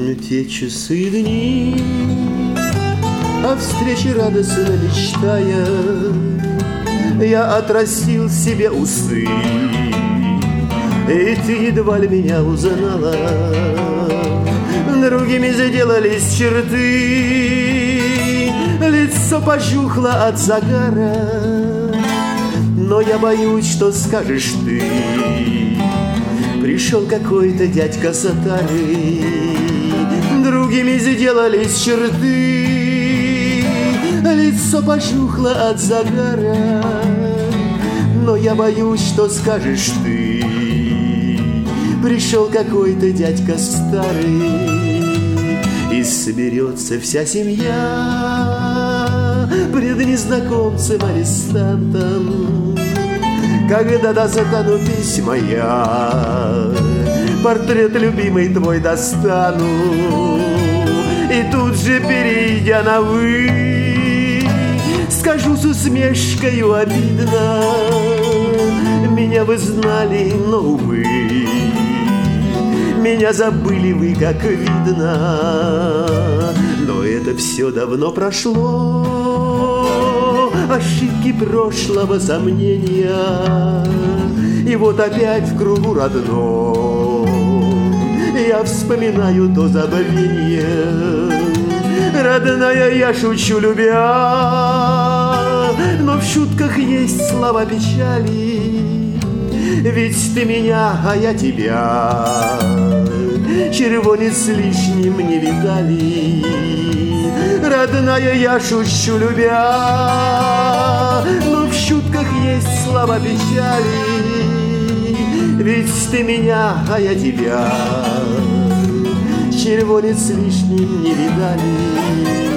Те часы и дни, о встрече радостно мечтая, я отрастил себе усы, и ты едва ли меня узнала. Другими сделались черты, лицо пожухло от загара, но я боюсь, что скажешь ты. Пришел какой-то дядька с отары, другими сделались черты, лицо пожухло от загара, но я боюсь, что скажешь ты. Пришел какой-то дядька старый, и соберется вся семья пред незнакомцем-арестантом. Когда достану письма я, портрет любимый твой достану, и тут же, перейдя на «вы», скажу с усмешкою обидно: меня вы знали, но, увы, меня забыли вы, как видно. Но это все давно прошло, ошибки прошлого, сомнения, и вот опять в кругу родном я вспоминаю то забвение. Родная, я шучу, любя, но в шутках есть слова печали. Ведь ты меня, а я тебя, червонец лишним не видали. Родная, я шучу, любя, но в шутках есть слова печали. Ведь ты меня, а я тебя, червонец лишним не видали.